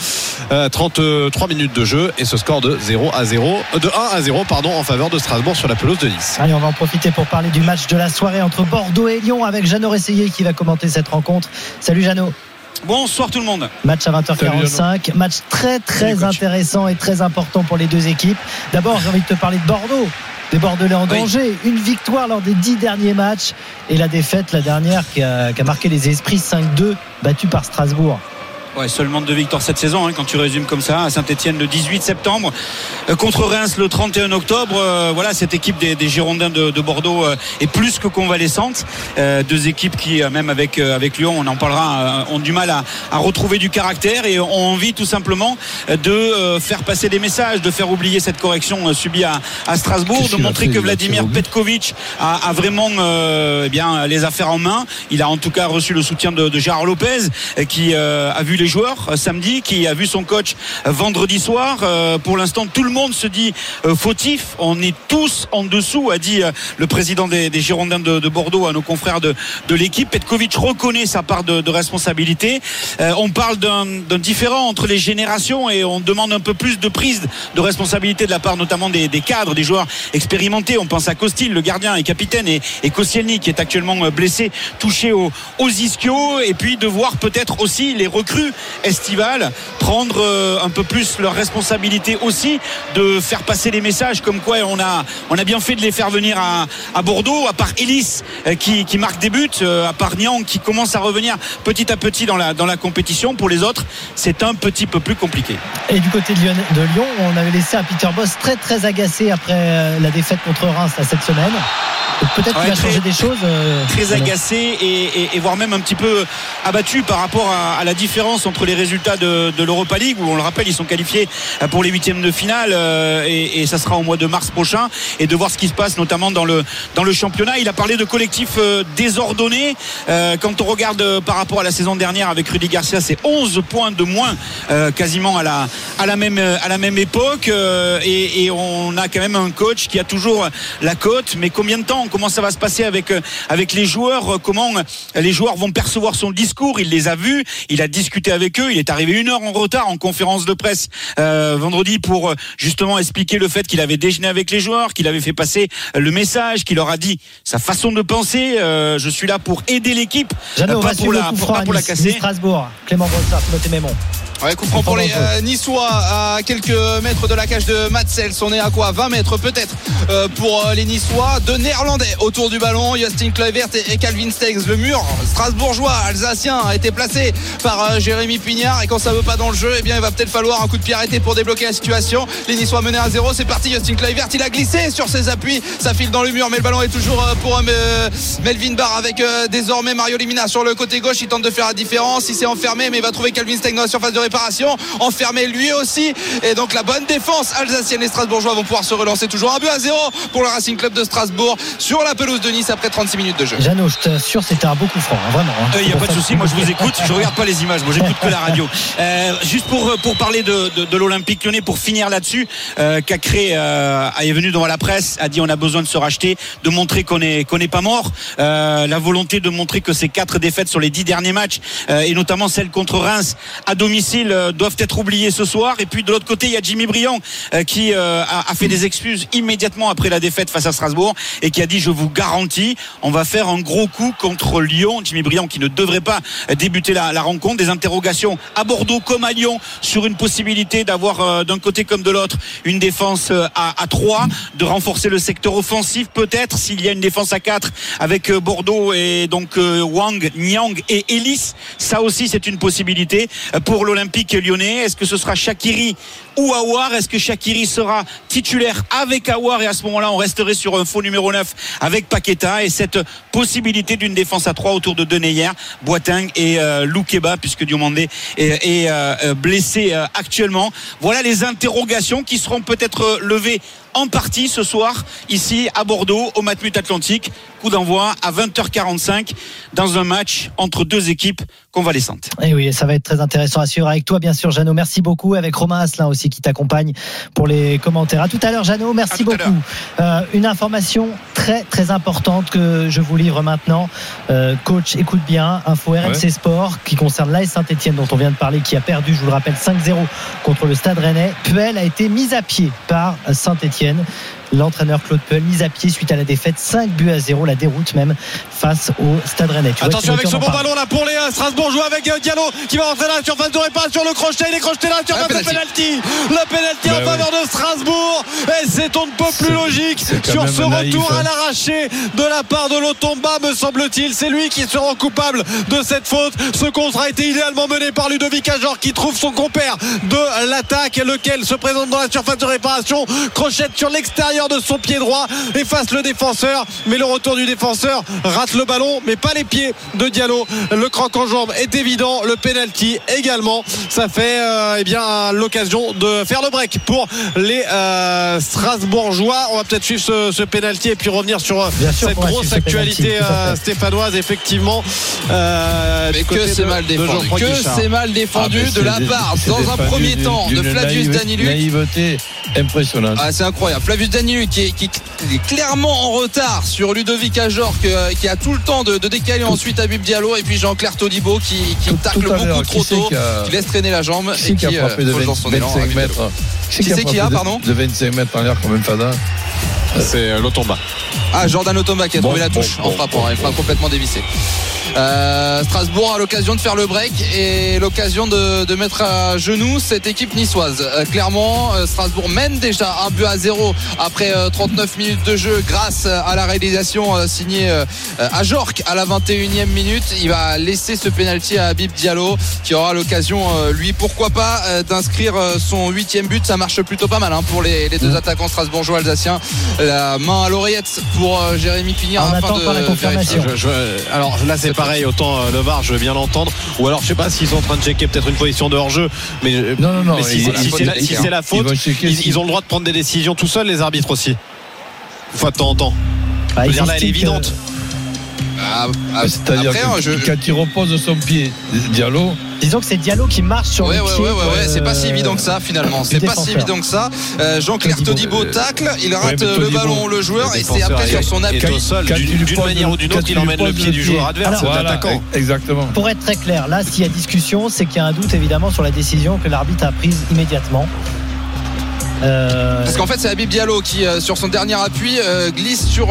33 minutes de jeu et ce score de 1-0 en faveur de Strasbourg sur la pelouse de Nice. Allez, on va en profiter pour parler du match de la soirée entre Bordeaux et Lyon avec Jeannot Resseyer qui va commenter cette rencontre. Salut Jeannot. Bonsoir tout le monde. Match à 20h45, match très intéressant et très important pour les deux équipes. D'abord, j'ai envie de te parler de Bordeaux. Des Bordelais en danger, une victoire lors des 10 derniers matchs et la défaite, la dernière qui a marqué les esprits, 5-2, battu par Strasbourg. Ouais, seulement 2 victoires cette saison, quand tu résumes comme ça. À Saint-Etienne le 18 septembre, contre Reims le 31 octobre. Voilà, cette équipe des Girondins de Bordeaux est plus que convalescente. 2 équipes qui, même avec Lyon, on en parlera, ont du mal à retrouver du caractère et ont envie tout simplement de faire passer des messages, de faire oublier cette correction subie à Strasbourg, de montrer que Vladimir Petkovic a vraiment les affaires en main. Il a en tout cas reçu le soutien de Gérard Lopez, qui a vu les joueurs samedi, qui a vu son coach vendredi soir. Pour l'instant, tout le monde se dit fautif. On est tous en dessous, a dit le président des Girondins de Bordeaux à nos confrères de l'équipe. Petkovic reconnaît sa part de responsabilité. On parle d'un différent entre les générations et on demande un peu plus de prise de responsabilité de la part notamment des cadres, des joueurs expérimentés. On pense à Costil, le gardien et capitaine, et Koscielny qui est actuellement blessé, touché aux ischio, et puis de voir peut-être aussi les recrues estivales prendre un peu plus leurs responsabilités aussi, de faire passer des messages comme quoi on a bien fait de les faire venir à Bordeaux, à part Ellis qui marque des buts, à part Niang qui commence à revenir petit à petit dans la compétition. Pour les autres, c'est un petit peu plus compliqué. Et du côté de Lyon, on avait laissé un Peter Bosz très très agacé après la défaite contre Reims cette semaine. Peut-être qu'il va changer des choses. Très agacé et voire même un petit peu abattu par rapport à la différence entre les résultats de l'Europa League, où on le rappelle, ils sont qualifiés pour les 8e de finale et ça sera au mois de mars prochain, et de voir ce qui se passe notamment dans le championnat. Il a parlé de collectif désordonné. Quand on regarde par rapport à la saison dernière avec Rudy Garcia, c'est 11 points de moins quasiment à la même époque, et on a quand même un coach qui a toujours la cote. Mais combien de temps, comment ça va se passer avec les joueurs, comment les joueurs vont percevoir son discours? Il les a vus, il a discuté avec eux, il est arrivé 1 heure en retard en conférence de presse vendredi pour justement expliquer le fait qu'il avait déjeuné avec les joueurs, qu'il avait fait passer le message, qu'il leur a dit sa façon de penser. Je suis là pour aider l'équipe, pas pour la casser. Strasbourg, Clément Brossard, Timothée Mémon. Ouais, coup franc pour les Niçois à quelques mètres de la cage de Matsels. On est à quoi, 20 mètres peut-être pour les Niçois. 2 Néerlandais autour du ballon, Justin Kluivert et Calvin Stengs. Le mur strasbourgeois alsacien a été placé par Jérémy Pignard, et quand ça veut pas dans le jeu, il va peut-être falloir un coup de pied arrêté pour débloquer la situation. Les Niçois menés à 0. C'est parti, Justin Kluivert, il a glissé sur ses appuis, ça file dans le mur, mais le ballon est toujours pour Melvin Barr, avec désormais Mario Limina sur le côté gauche. Il tente de faire la différence, il s'est enfermé, mais il va trouver Calvin Stengs dans la surface de réparation, enfermé lui aussi, et donc la bonne défense alsacienne. Les Strasbourgeois vont pouvoir se relancer. Toujours 1-0 pour le Racing Club de Strasbourg sur la pelouse de Nice après 36 minutes de jeu. Jeannot, je t'assure, c'était un beau coup franc, vraiment. Il n'y a pas de souci, moi je vous écoute, je regarde pas les images, moi j'écoute que la radio. Juste pour parler de l'Olympique Lyonnais, pour finir là-dessus, Cacré est venu devant la presse, a dit on a besoin de se racheter, de montrer qu'on n'est pas mort, la volonté de montrer que ces 4 défaites sur les 10 derniers matchs, et notamment celle contre Reims à domicile, doivent être oubliés ce soir. Et puis de l'autre côté, il y a Jimmy Briand qui a fait des excuses immédiatement après la défaite face à Strasbourg, et qui a dit je vous garantis, on va faire un gros coup contre Lyon. Jimmy Briand qui ne devrait pas débuter la rencontre. Des interrogations à Bordeaux comme à Lyon sur une possibilité d'avoir d'un côté comme de l'autre une défense à 3, de renforcer le secteur offensif peut-être s'il y a une défense à 4 avec Bordeaux et donc Wang, Niang et Ellis. Ça aussi c'est une possibilité pour l'Olympique Lyonnais. Est-ce que ce sera Shaqiri ou Aouar? Est-ce que Shaqiri sera titulaire avec Aouar, et à ce moment-là on resterait sur un faux numéro 9 avec Paqueta, et cette possibilité d'une défense à 3 autour de Deneyer, Boateng et Loukeba, puisque Diomandé est blessé actuellement. Voilà les interrogations qui seront peut-être levées en partie ce soir ici à Bordeaux au Matmut Atlantique. Coup d'envoi à 20h45 dans un match entre 2 équipes convalescentes. Et oui, ça va être très intéressant à suivre avec toi bien sûr, Jeannot. Merci beaucoup, avec Romain Asselin aussi qui t'accompagne pour les commentaires. À tout à l'heure, Jeannot, merci beaucoup. Une information très très importante que je vous livre maintenant. Coach, écoute bien, info RMC Sport qui concerne l'AS Saint-Etienne dont on vient de parler, qui a perdu, je vous le rappelle, 5-0 contre le Stade Rennais. Puel a été mis à pied par Saint-Etienne. l'entraîneur Claude Puel, mise à pied suite à la défaite 5-0, la déroute même face au Stade Rennais. Attention avec ce bon ballon là pour les Strasbourgeois avec Diallo qui va rentrer dans la surface de réparation, le crochet, il est crocheté dans la surface de pénalty. Le pénalty en faveur de Strasbourg, et c'est on ne peut plus logique sur ce retour à l'arraché de la part de Lotomba, me semble-t-il. C'est lui qui se rend coupable de cette faute. Ce contre a été idéalement mené par Ludovic Ajor qui trouve son compère de l'attaque, lequel se présente dans la surface de réparation, crochette sur l'extérieur de son pied droit, efface le défenseur, mais le retour du défenseur rate le ballon, mais pas les pieds de Diallo. Le croc en jambe est évident, le penalty également. Ça fait l'occasion de faire le break pour les Strasbourgeois. On va peut-être suivre ce penalty et puis revenir sur cette grosse actualité stéphanoise, effectivement. Mais que c'est mal défendu, de la part dans un premier temps de Flavius Daniluk. Naïveté impressionnante. C'est incroyable. Flavius Daniluk qui est clairement en retard sur Ludovic Ajor qui a tout le temps de décaler ensuite Habib Diallo, et puis Jean-Claire Todibo qui tacle beaucoup trop tôt, qui laisse traîner la jambe et qui a frappé de 25 mètres. Qui c'est qui a, pardon, de 25 mètres en l'air comme un fada? C'est Lotomba. Jordan Lotomba qui a trouvé la touche en frappant. Il frappe complètement dévissé. Strasbourg a l'occasion de faire le break et l'occasion de mettre à genoux cette équipe niçoise. Clairement, Strasbourg mène déjà 1-0 après 39 minutes de jeu grâce à la réalisation signée Ajorc à la 21e minute. Il va laisser ce pénalty à Habib Diallo qui aura l'occasion, lui, pourquoi pas, d'inscrire son 8e but. Ça marche plutôt pas mal pour les deux attaquants strasbourgeois alsaciens. La main à l'oreillette pour Jérémy Pignard afin de vérifier. Alors là c'est pareil, autant le VAR je veux bien l'entendre, ou alors je sais pas s'ils sont en train de checker peut-être une position de hors-jeu, mais non, si c'est la faute, ils ont le droit de prendre des décisions tout seuls, les arbitres aussi, une fois de temps en temps. Je veux dire, là elle est évidente. C'est-à-dire que quand il repose son pied, Diallo, disons que c'est Diallo qui marche sur le pied. C'est pas si évident que ça finalement. C'est pas si évident que ça. Jean-Claire Todibo tacle, il rate le ballon, le joueur, et c'est après sur son appui. D'une manière ou d'une autre, il emmène le pied du joueur adverse, l'attaquant. Exactement. Pour être très clair, là, s'il y a discussion, c'est qu'il y a un doute évidemment sur la décision que l'arbitre a prise immédiatement. Parce qu'en fait c'est Habib Diallo qui sur son dernier appui glisse sur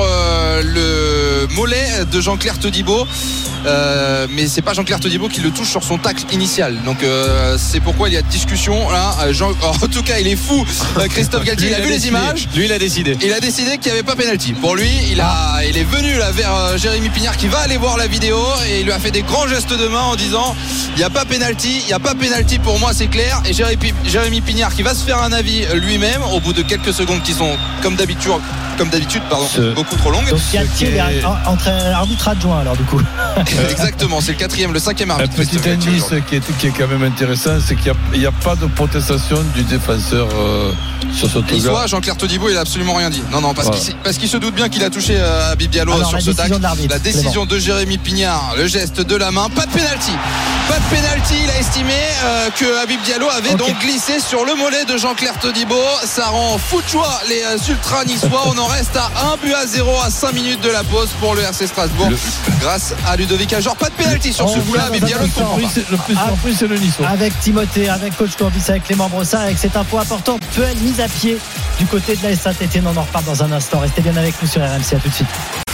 le mollet de Jean-Claire Todibo, mais c'est pas Jean-Claire Todibo qui le touche sur son tacle initial, donc c'est pourquoi il y a discussion là. En tout cas il est fou, Christophe Galtier, il a vu les images, lui il a décidé qu'il n'y avait pas pénalty pour lui. Il est venu là vers Jérémy Pignard qui va aller voir la vidéo, et il lui a fait des grands gestes de main en disant il n'y a pas pénalty pour moi, c'est clair. Et Jérémy Pignard qui va se faire un avis lui-même au bout de quelques secondes qui sont comme d'habitude beaucoup trop longues. Donc Galtier est entre arbitre adjoint alors du coup. Exactement, c'est le 5e arbitre. Un petit indice qui est quand même intéressant, c'est qu'il n'y a pas de protestation du défenseur sur ce truc. Jean-Claire Todibo, il a absolument rien dit. Non, parce qu'il se doute bien qu'il a touché Habib Diallo sur ce tacle. La décision de Jérémy Pignard, le geste de la main, pas de pénalty. Il a estimé que Habib Diallo avait donc glissé sur le mollet de Jean-Claire Todibo. Ça rend fou de joie les ultras niçois. On en reste à 1-0 à 5 minutes de la pause pour le RC Strasbourg grâce à Ludovic Ajor. Pas de pénalty sur ce coup-là, Habib Diallo. Le plus surpris, c'est le Niçois. Avec Timothée, avec coach Courbis, avec Clément Brossard, avec cet info important, Puel mise à pied du côté de la Saint-Étienne. On en reparle dans un instant. Restez bien avec nous sur RMC. À tout de suite.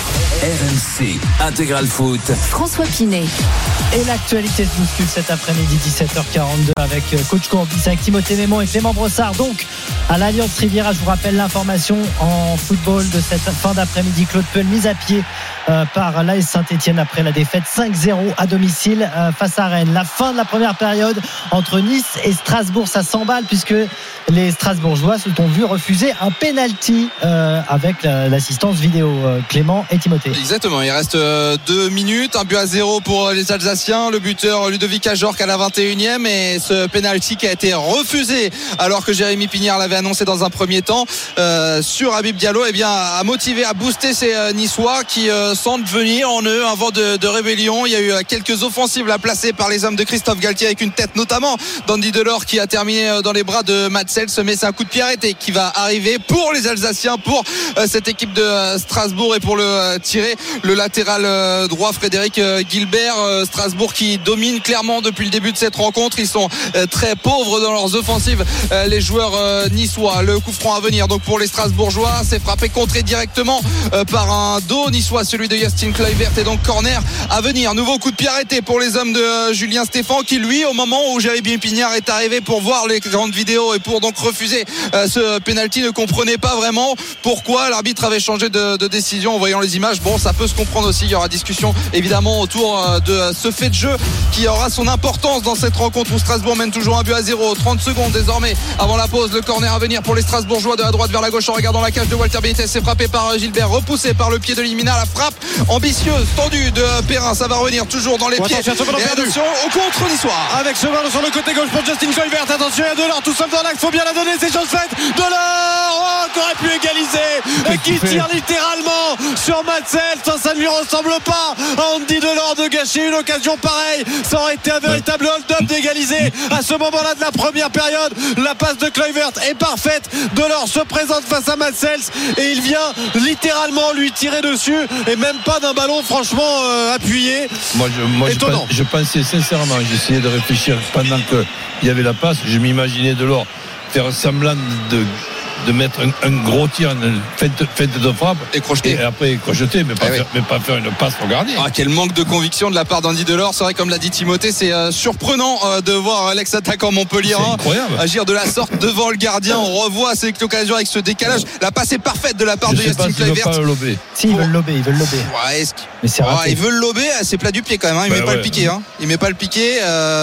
RMC Intégral Foot. François Pinet. Et l'actualité se bouscule cet après-midi 17h42 avec coach Courbis, avec Timothée Mémon et Clément Brossard. Donc à l'Alliance Riviera, je vous rappelle l'information en football de cette fin d'après-midi. Claude Puel mise à pied par l'AS Saint-Étienne après la défaite 5-0 à domicile face à Rennes. La fin de la première période entre Nice et Strasbourg, ça s'emballe puisque les Strasbourgeois se sont vus refuser un penalty avec l'assistance vidéo. Clément et Timothée. Exactement, il reste 2 minutes, 1-0 pour les Alsaciens, le buteur Ludovic Ajorc à la 21e, et ce penalty qui a été refusé alors que Jérémy Pignard l'avait annoncé dans un premier temps sur Habib Diallo, a motivé, a boosté ces Niçois qui sentent venir en eux un vent de rébellion. Il y a eu quelques offensives à placer par les hommes de Christophe Galtier avec une tête notamment d'Andy Delors qui a terminé dans les bras de Matsels. Madsels, mais c'est un coup de pied arrêté qui va arriver pour les Alsaciens, pour cette équipe de Strasbourg, et pour le tirer le latéral droit Frédéric Gilbert. Strasbourg qui domine clairement depuis le début de cette rencontre. Ils sont très pauvres dans leurs offensives, les joueurs niçois. Le coup franc à venir donc pour les Strasbourgeois, c'est frappé, contré directement par un dos niçois, celui de Justin Kluivert, et donc corner à venir. Nouveau coup de pied arrêté pour les hommes de Julien Stéphan, qui lui, au moment où Jérémy Pignard est arrivé pour voir les grandes vidéos et pour donc refuser ce penalty, ne comprenait pas vraiment pourquoi l'arbitre avait changé de décision en voyant les images. Bon, ça peut se comprendre aussi. Il y aura discussion évidemment autour de ce fait de jeu qui aura son importance dans cette rencontre où Strasbourg mène toujours 1-0. 30 secondes désormais avant la pause. Le corner à venir pour les Strasbourgeois, de la droite vers la gauche en regardant la cage de Walter Benitez. C'est frappé par Gilbert, repoussé par le pied de Limina. La frappe ambitieuse, tendue de Perrin, ça va revenir toujours dans les pieds. Attention au contre niçois. Avec ce ballon sur le côté gauche pour Justin Kluivert. Attention, il y a Delors tout seul dans l'axe, faut bien la donner, c'est chose faite. Delors qui aurait pu égaliser et qui tire littéralement sur Madsels. Ça ne lui ressemble pas à Andy Delors de gâcher une occasion pareille. Ça aurait été un véritable hold-up d'égaliser à ce moment-là de la première période. La passe de Kluivert est parfaite. Delors se présente face à Madsels et il vient littéralement lui tirer dessus, et même pas d'un ballon franchement appuyé. Moi je pensais sincèrement, j'essayais de réfléchir pendant qu'il y avait la passe, je m'imaginais Delors faire semblant de mettre un gros tir, une fête de frappe et après crocheter, mais pas faire une passe au gardien. Quel manque de conviction de la part d'Andy Delors. C'est vrai, comme l'a dit Timothée, c'est surprenant de voir l'ex-attaquant Montpellier agir de la sorte devant le gardien. On revoit cette occasion avec ce décalage. La passe est parfaite de la part de Justin Kluivert. Si, ils veulent lober. Mais ils veulent lober, c'est plat du pied quand même. Il met pas le piqué. Il met pas le piqué.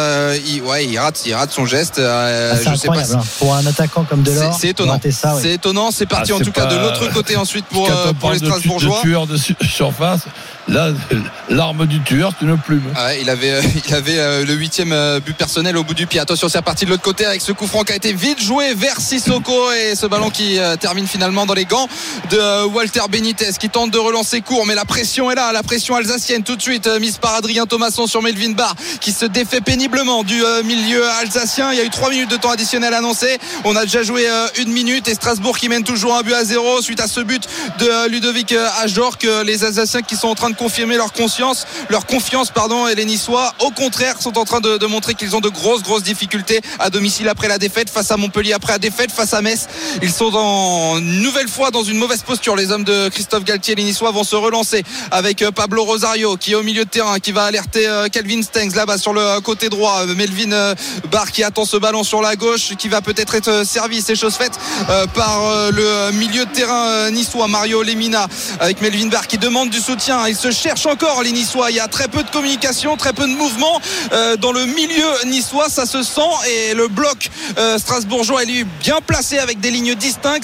Il rate son geste. C'est incroyable. Sais pas si... Pour un attaquant comme Delors, c'est étonnant. C'est étonnant, c'est parti en tout cas de l'autre côté ensuite pour les Strasbourgeois. De tueur de surface, là, l'arme du tueur, c'est une plume. Il avait le 8e but personnel au bout du pied. Attention, c'est reparti de l'autre côté avec ce coup franc qui a été vite joué vers Sissoko, et ce ballon qui termine finalement dans les gants de Walter Benitez, qui tente de relancer court, mais la pression est là, la pression alsacienne tout de suite mise par Adrien Thomasson sur Melvin Barr, qui se défait péniblement du milieu alsacien. Il y a eu 3 minutes de temps additionnel annoncé. On a déjà joué 1 minute, et Strasbourg qui mène toujours 1-0 suite à ce but de Ludovic Ajorc. Les Alsaciens qui sont en train de confirmer leur confiance, et les Niçois au contraire sont en train de montrer qu'ils ont de grosses difficultés à domicile après la défaite face à Montpellier, après la défaite face à Metz. Ils sont une nouvelle fois dans une mauvaise posture. Les hommes de Christophe Galtier, les Niçois, vont se relancer avec Pablo Rosario qui est au milieu de terrain, qui va alerter Calvin Stengs là-bas sur le côté droit. Melvin Barr qui attend ce ballon sur la gauche, qui va peut-être être servi, c'est chose faite par le milieu de terrain niçois Mario Lemina, avec Melvin Barr qui demande du soutien. Ils se cherchent encore, les Niçois. Il y a très peu de communication, très peu de mouvement dans le milieu niçois, ça se sent, et le bloc strasbourgeois est lui bien placé avec des lignes distinctes.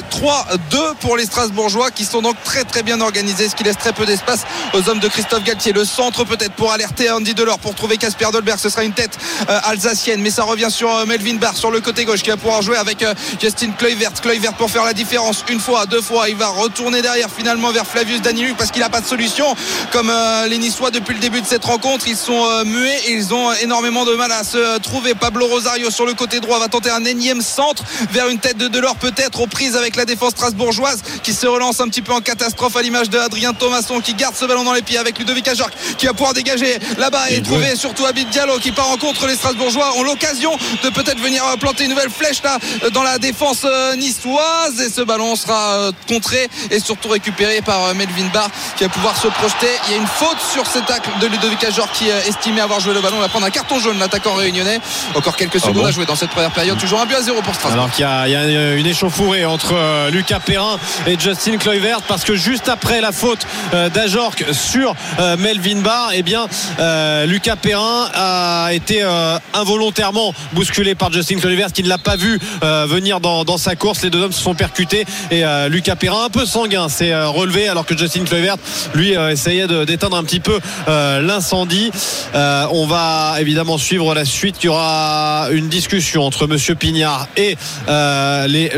5-3-2 pour les Strasbourgeois, qui sont donc très bien organisés, ce qui laisse très peu d'espace aux hommes de Christophe Galtier. Le centre peut-être pour alerter Andy Delors, pour trouver Casper Dolberg. Ce sera une tête alsacienne, mais ça revient sur Melvin Barr sur le côté gauche, qui va pouvoir jouer avec Justin Kluivert pour faire la différence. 1 fois, 2 fois, il va retourner derrière finalement vers Flavius Daniluk, parce qu'il n'a pas de solution. Comme les Niçois depuis le début de cette rencontre, ils sont muets et ils ont énormément de mal à se trouver. Pablo Rosario sur le côté droit va tenter un énième centre vers une tête de Delors, peut-être aux prises avec la défense strasbourgeoise, qui se relance un petit peu en catastrophe à l'image de Adrien Thomasson, qui garde ce ballon dans les pieds avec Ludovic Ajorc, qui va pouvoir dégager là-bas et trouver surtout Habib Diallo, qui part en contre. Les Strasbourgeois ont l'occasion de peut-être venir planter une nouvelle flèche là dans la défense niçoise, et ce ballon sera contré et surtout récupéré par Melvin Barr, qui va pouvoir se projeter. Il y a une faute sur cet tacle de Ludovic Ajorc, qui estimait avoir joué le ballon. On va prendre un carton jaune, l'attaquant réunionnais. Encore quelques secondes à jouer dans cette première période. Toujours 1-0 pour Strasbourg. Alors qu'il y a une échauffourée entre Lucas Perrin et Justin Kluivert, parce que juste après la faute d'Ajorc sur Melvin Barr, Lucas Perrin a été involontairement bousculé par Justin Kluivert, qui ne l'a pas vu venir dans sa course. Les deux hommes se sont percutés, et Lucas Perrin, un peu sanguin, s'est relevé, alors que Justin Kluivert lui essayait d'éteindre un petit peu l'incendie. On va évidemment suivre la suite. Il y aura une discussion entre monsieur Pignard et les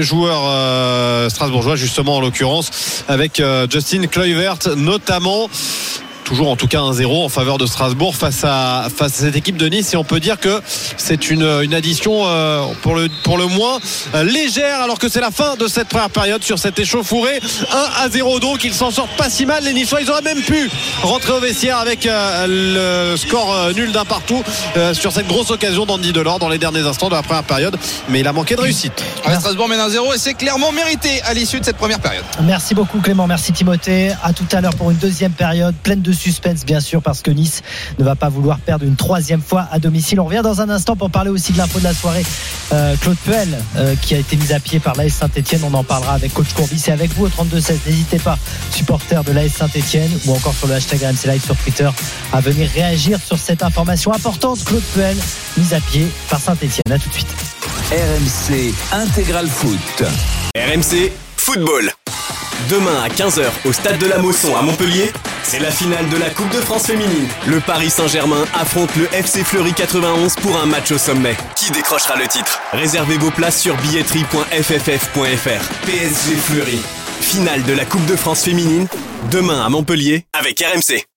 joueurs strasbourgeois, justement en l'occurrence avec Justin Kluivert notamment. toujours en tout cas 1-0 en faveur de Strasbourg face à cette équipe de Nice, et on peut dire que c'est une addition pour le moins légère, alors que c'est la fin de cette première période sur cette échauffourée. 1-0, donc ils s'en sortent pas si mal les Niçois. Ils auraient même pu rentrer au vestiaire avec le score nul d'un partout sur cette grosse occasion d'Andy Delors dans les derniers instants de la première période, mais il a manqué de réussite. Strasbourg mène 1-0 et c'est clairement mérité à l'issue de cette première période. Merci beaucoup Clément, merci Timothée. À tout à l'heure pour une deuxième période pleine de suspense, bien sûr, parce que Nice ne va pas vouloir perdre une troisième fois à domicile. On revient dans un instant pour parler aussi de l'info de la soirée. Claude Puel qui a été mis à pied par l'AS Saint-Etienne. On en parlera avec coach Courbis et avec vous au 32-16. N'hésitez pas, supporters de l'AS Saint-Etienne ou encore sur le hashtag RMC Live sur Twitter, à venir réagir sur cette information importante. Claude Puel mis à pied par Saint-Etienne. À tout de suite. RMC Intégral Foot. RMC Football. Demain à 15h au Stade de la Mosson à Montpellier, c'est la finale de la Coupe de France féminine. Le Paris Saint-Germain affronte le FC Fleury 91 pour un match au sommet. Qui décrochera le titre ? Réservez vos places sur billetterie.fff.fr. PSG Fleury. Finale de la Coupe de France féminine, demain à Montpellier avec RMC.